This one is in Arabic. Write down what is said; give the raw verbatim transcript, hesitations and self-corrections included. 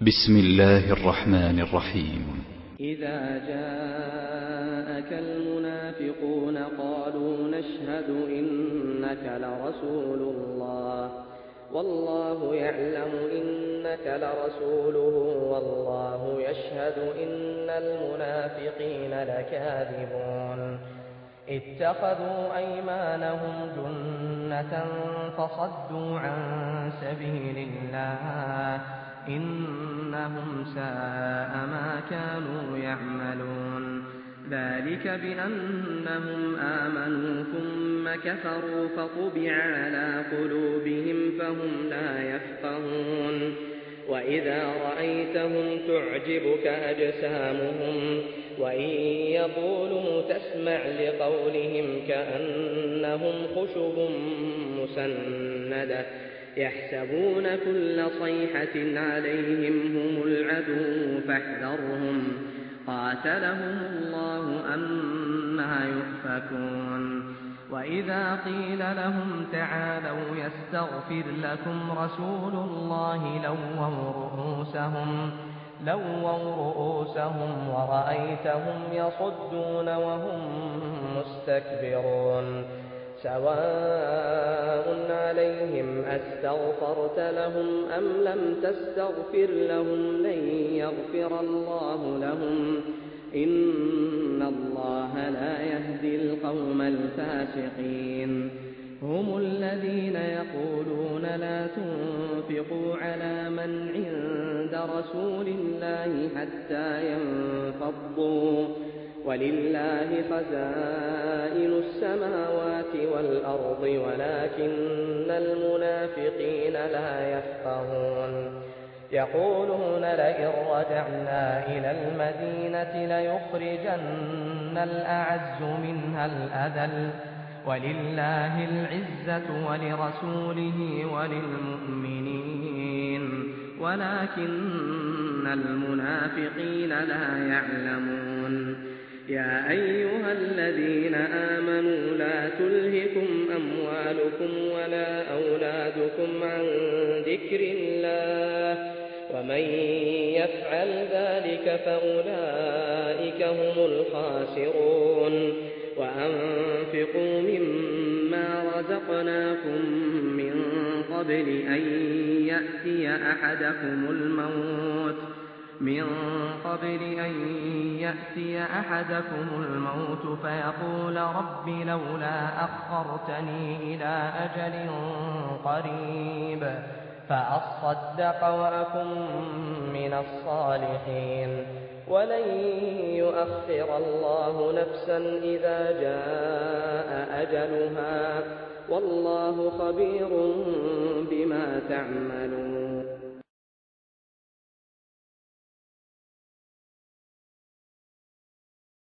بسم الله الرحمن الرحيم. إذا جاءك المنافقون قالوا نشهد إنك لرسول الله والله يعلم إنك لرسوله والله يشهد إن المنافقين لكاذبون اتخذوا أيمانهم جنة فصدوا عن سبيل الله إنهم ساء ما كانوا يعملون ذلك بأنهم آمنوا ثم كفروا فطبع على قلوبهم فهم لا يفقهون وإذا رأيتهم تعجبك أجسامهم وإن يقولوا تسمع لقولهم كأنهم خشب مسندة يحسبون كل صيحة عليهم هم العدو فاحذرهم قاتلهم الله أنى يؤفكون وإذا قيل لهم تعالوا يستغفر لكم رسول الله لووا رؤوسهم لووا رؤوسهم ورأيتهم يصدون وهم مستكبرون سواء عليهم أستغفرت لهم أم لم تستغفر لهم لن يغفر الله لهم إن الله لا يهدي القوم الفاسقين هم الذين يقولون لا تنفقوا على من عند رسول الله حتى ينفضوا ولله خزائن السماوات والأرض ولكن المنافقين لا يفقهون يقولون لئن رجعنا إلى المدينة ليخرجن الأعز منها الأذل ولله العزة ولرسوله وللمؤمنين ولكن المنافقين لا يعلمون يا أيها الذين آمنوا لا تلهكم أموالكم ولا أولادكم عن ذكر الله ومن يفعل ذلك فأولئك هم الخاسرون وأنفقوا مما رزقناكم من قبل أن يأتي أحدكم الموت من قبل أن يأتي أحدكم الموت فيقول رب لولا أخرتني إلى أجل قريب فأصدق وأكن من الصالحين ولن يؤخر الله نفسا إذا جاء أجلها والله خبير بما تعملون